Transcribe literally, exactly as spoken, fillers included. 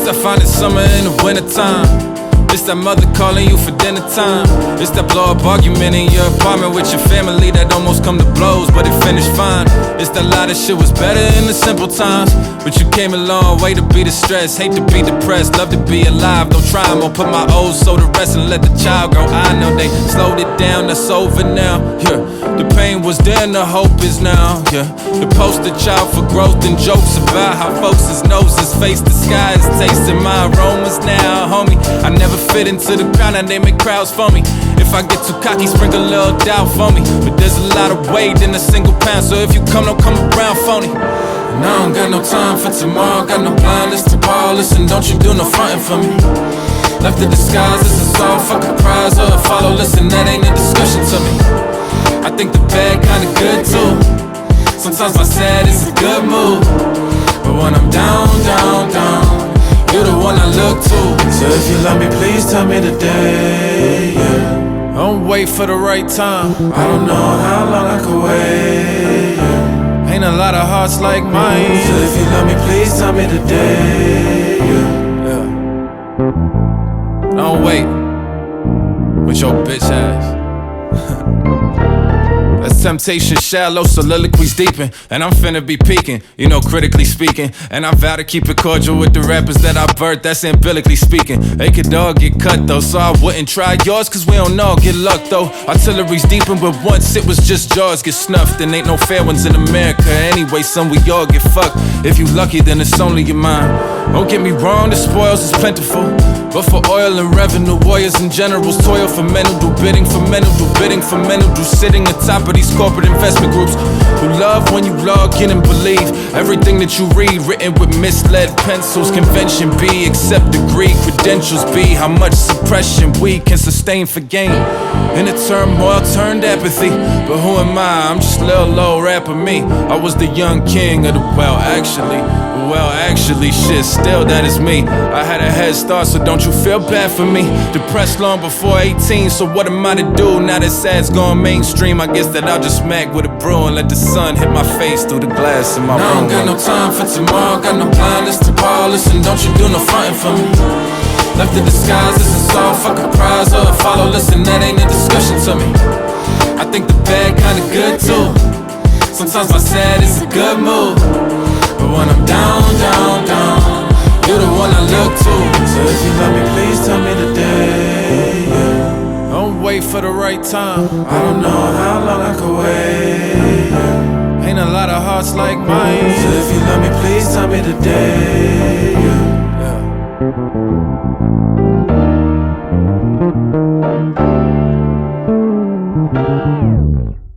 I find it summer in the wintertime. It's that mother calling you for dinner time. It's that blow up argument in your apartment with your family that almost come to blows, but it finished fine. It's that lot of shit was better in the simple times, but you came a long way to be distressed. Hate to be depressed, love to be alive. Don't try, I'm gonna put my old soul to rest and let the child go. I know they slowed it down, that's over now. Yeah, the pain was then, the hope is now. Yeah, the poster child for growth and jokes about how folks' noses face the sky is tasting my aromas now, homie. I never fit into the crowd, and they make crowds for me. If I get too cocky, sprinkle a little doubt for me. But there's a lot of weight in a single pound, so if you come, don't come around phony. And I don't got no time for tomorrow, got no blindness to ball. Listen, don't you do no frontin' for me. Left the disguise, this is all fucking prize or a follow. Listen, that ain't a discussion to me. I think the bad kinda good too. Sometimes my sad is a good mood, but when I'm down, down, down, you're the one I look to. So if you love me, please tell me today, yeah. Don't wait for the right time. I don't know how long I could wait, yeah. Ain't a lot of hearts like mine. So if you love me, please tell me today, yeah, yeah. Don't wait with your bitch ass. That's temptation shallow, soliloquies deepen, and I'm finna be peaking, you know, critically speaking. And I vow to keep it cordial with the rappers that I birthed, that's umbilically speaking. They could all get cut though, so I wouldn't try yours, cause we don't all get luck though. Artillery's deepen, but once it was just jaws get snuffed, and ain't no fair ones in America. Anyway, son, we all get fucked. If you lucky, then it's only your mind. Don't get me wrong, the spoils is plentiful, but for oil and revenue, warriors and generals toil for men who do bidding for men who do bidding for men who do sitting atop of these corporate investment groups who love when you log in and believe everything that you read, written with misled pencils. Convention B, accept degree, credentials B. How much suppression we can sustain for gain in a turmoil turned apathy. But who am I? I'm just little low rapper me. I was the young king of the well, actually, well, actually, shit, still that is me. I had a head start, so don't you feel bad for me. Depressed long before eighteen, so what am I to do now that sad's gone mainstream? I guess that I'll just smack with a brew and let the sun hit my face through the glass in my room. I don't got no time for tomorrow, got no blindness to ball. Listen, don't you do no frontin' for me. Left the disguise, this is all fucking prize or a follow. Listen, that ain't a discussion to me. I think the bad kinda good too. Sometimes my sad is a good mood, but when I'm down, down, down, you're the one I look to. So if you love me, please tell me today, yeah. Don't wait for the right time. I don't know how long I could wait, yeah. Ain't a lot of hearts like mine. So if you love me, please tell me today, yeah, yeah.